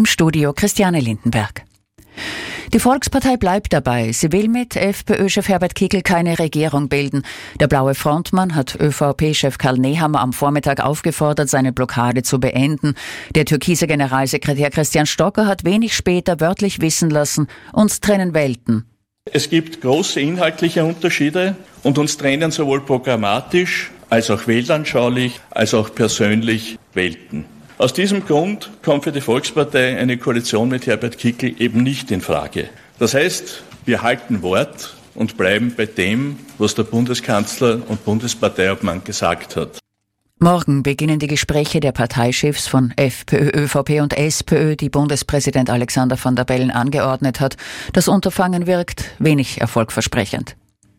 Studio Christiane Lindenberg. Die Volkspartei bleibt dabei. Sie will mit FPÖ-Chef Herbert Kickl keine Regierung bilden. Der blaue Frontmann hat ÖVP-Chef Karl Nehammer am Vormittag aufgefordert, seine Blockade zu beenden. Der türkise Generalsekretär Christian Stocker hat wenig später wörtlich wissen lassen, uns trennen Welten. Es gibt große inhaltliche Unterschiede und uns trennen sowohl programmatisch als auch weltanschaulich als auch persönlich Welten. Aus diesem Grund kommt für die Volkspartei eine Koalition mit Herbert Kickl eben nicht in Frage. Das heißt, wir halten Wort und bleiben bei dem, was der Bundeskanzler und Bundesparteiobmann gesagt hat. Morgen beginnen die Gespräche der Parteichefs von FPÖ, ÖVP und SPÖ, die Bundespräsident Alexander Van der Bellen angeordnet hat. Das Unterfangen wirkt wenig erfolgversprechend.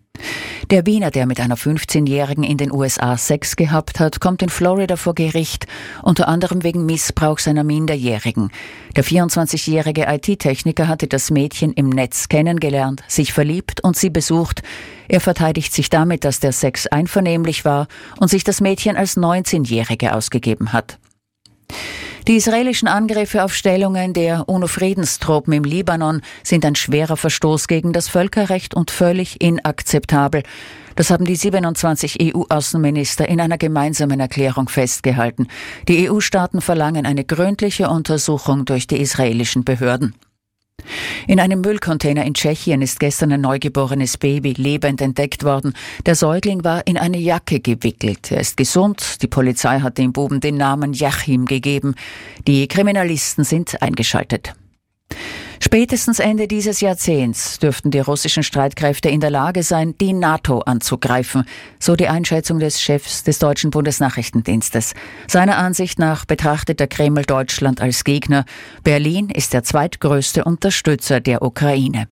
Der Wiener, der mit einer 15-Jährigen in den USA Sex gehabt hat, kommt in Florida vor Gericht, unter anderem wegen Missbrauch seiner Minderjährigen. Der 24-jährige IT-Techniker hatte das Mädchen im Netz kennengelernt, sich verliebt und sie besucht. Er verteidigt sich damit, dass der Sex einvernehmlich war und sich das Mädchen als 19-Jährige ausgegeben hat. Die israelischen Angriffe auf Stellungen der UNO-Friedenstruppen im Libanon sind ein schwerer Verstoß gegen das Völkerrecht und völlig inakzeptabel. Das haben die 27 EU-Außenminister in einer gemeinsamen Erklärung festgehalten. Die EU-Staaten verlangen eine gründliche Untersuchung durch die israelischen Behörden. In einem Müllcontainer in Tschechien ist gestern ein neugeborenes Baby lebend entdeckt worden. Der Säugling war in eine Jacke gewickelt. Er ist gesund. Die Polizei hat dem Buben den Namen Jachim gegeben. Die Kriminalisten sind eingeschaltet. Spätestens Ende dieses Jahrzehnts dürften die russischen Streitkräfte in der Lage sein, die NATO anzugreifen, so die Einschätzung des Chefs des deutschen Bundesnachrichtendienstes. Seiner Ansicht nach betrachtet der Kreml Deutschland als Gegner. Berlin ist der zweitgrößte Unterstützer der Ukraine.